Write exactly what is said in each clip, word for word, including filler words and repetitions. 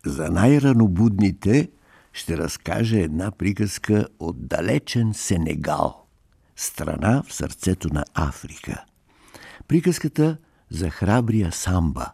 За най-ранобудните ще разкажа една приказка от далечен Сенегал, страна в сърцето на Африка. Приказката за храбрия Самба.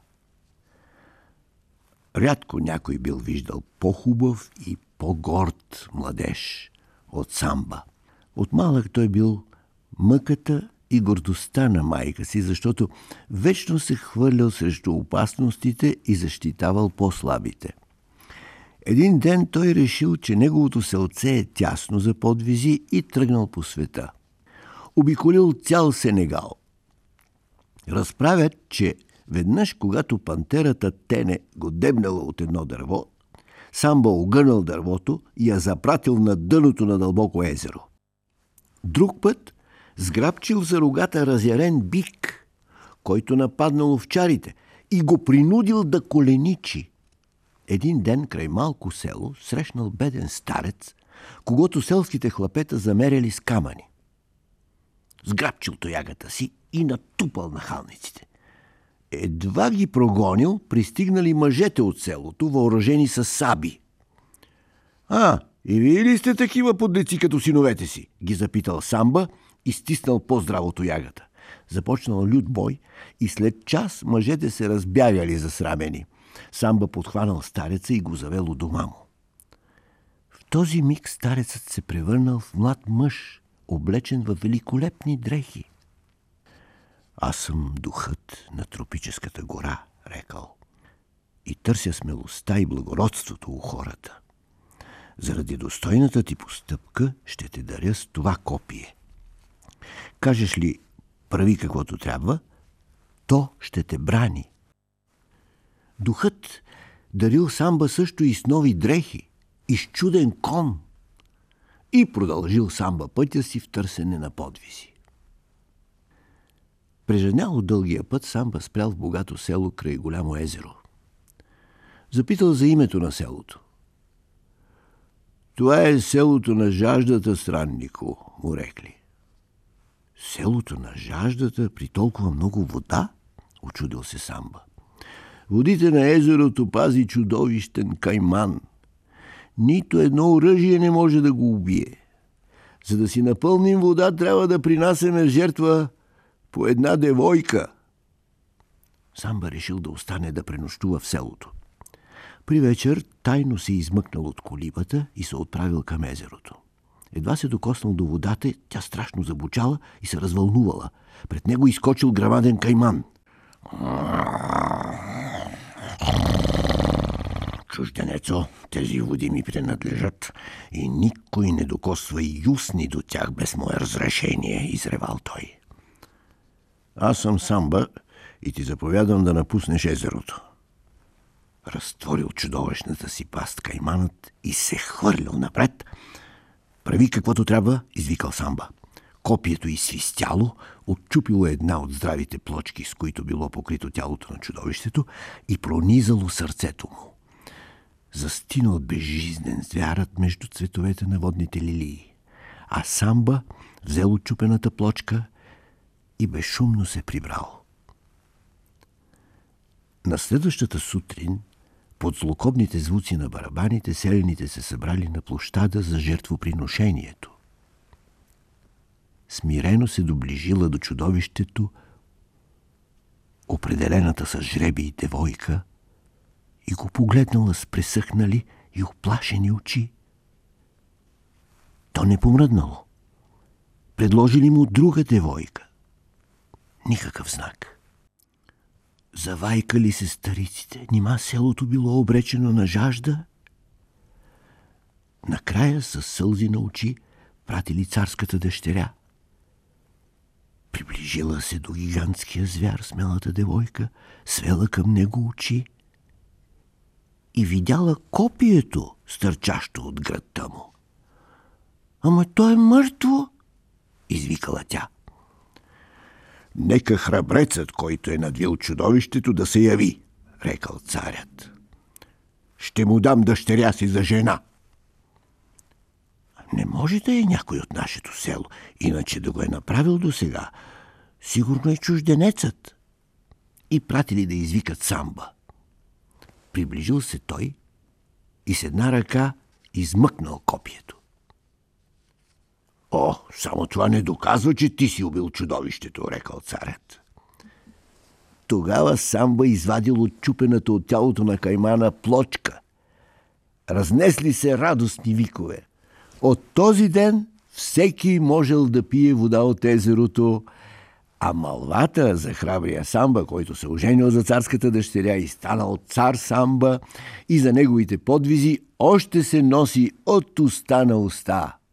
Рядко някой бил виждал по-хубав и по-горд младеж от Самба. От малък той бил мъката и гордостта на майка си, защото вечно се хвърлял срещу опасностите и защитавал по-слабите. Един ден той решил, че неговото селце е тясно за подвизи и тръгнал по света. Обиколил цял Сенегал. Разправят, че веднъж, когато пантерата Тене го дебнала от едно дърво, Самба огънал дървото и я запратил на дъното на дълбоко езеро. Друг път сграбчил за рогата разярен бик, който нападнал овчарите и го принудил да коленичи. Един ден край малко село срещнал беден старец, когото селските хлапета замеряли с камъни. Сграбчил тоягата си и натупал нахалниците. Едва ги прогонил, пристигнали мъжете от селото, въоръжени с саби. «А, и вие ли сте такива подлеци като синовете си?» ги запитал Самба и стиснал по-здраво тоягата. Започнал лют бой и след час мъжете се разбягали засрамени. Самба подхванал стареца и го завел у дома му. В този миг старецът се превърнал в млад мъж, облечен във великолепни дрехи. «Аз съм духът на тропическата гора», рекал, «и търся смелостта и благородството у хората. Заради достойната ти постъпка ще те даря с това копие. Кажеш ли, прави каквото трябва, то ще те брани». Духът дарил Самба също и с нови дрехи, и с чуден кон, и продължил Самба пътя си в търсене на подвизи. Преженяло дългия път, Самба спрял в богато село край голямо езеро. Запитал за името на селото. «Това е селото на жаждата, страннико», му рекли. «Селото на жаждата при толкова много вода?» очудил се Самба. «Водите на езерото пази чудовищен кайман. Нито едно оръжие не може да го убие. За да си напълним вода, трябва да принасяме в жертва по една девойка». Самба решил да остане да пренощува в селото. При вечер тайно се измъкнал от колибата и се отправил към езерото. Едва се докоснал до водата, тя страшно забучала и се развълнувала. Пред него изскочил грамаден кайман. «Чужденецо, тези води ми принадлежат и никой не докосва и юсни до тях без мое разрешение», изревал той. «Аз съм Самба и ти заповядам да напуснеш езерото». Разтворил чудовищната си паст кайманът и се хвърлил напред. «Прави каквото трябва», извикал Самба. Копието изсвистяло, отчупило една от здравите плочки, с които било покрито тялото на чудовището, и пронизало сърцето му. Застинал безжизнен звярат между цветовете на водните лилии, а Самба взел отчупената плочка и безшумно се прибрал. На следващата сутрин, под злокобните звуци на барабаните, селяните се събрали на площада за жертвоприношението. Смирено се доближила до чудовището определената с жребий девойка и го погледнала с пресъхнали и оплашени очи. То не помръднало. Предложили му друга девойка. Никакъв знак. Завайкали се стариците. Нима селото било обречено на жажда? Накрая със сълзи на очи пратили царската дъщеря. Приближила се до гигантския звяр, смелата девойка, свела към него очи и видяла копието, стърчащо от гръдта му. «Ама то е мъртво!» извикала тя. «Нека храбрецът, който е надвил чудовището, да се яви», рекал царят. «Ще му дам дъщеря си за жена». «Не може да е някой от нашето село, иначе да го е направил досега. Сигурно е чужденецът». И пратили да извикат Самба. Приближил се той и с една ръка измъкнал копието. О, само това не доказва, че ти си убил чудовището, рекал царят. Тогава Самба извадил от чупената от тялото на каймана плочка. Разнесли се радостни викове. От този ден всеки можел да пие вода от езерото, а малвата за храбрия Самба, който се оженил за царската дъщеря и станал цар Самба, и за неговите подвизи още се носи от уста на уста.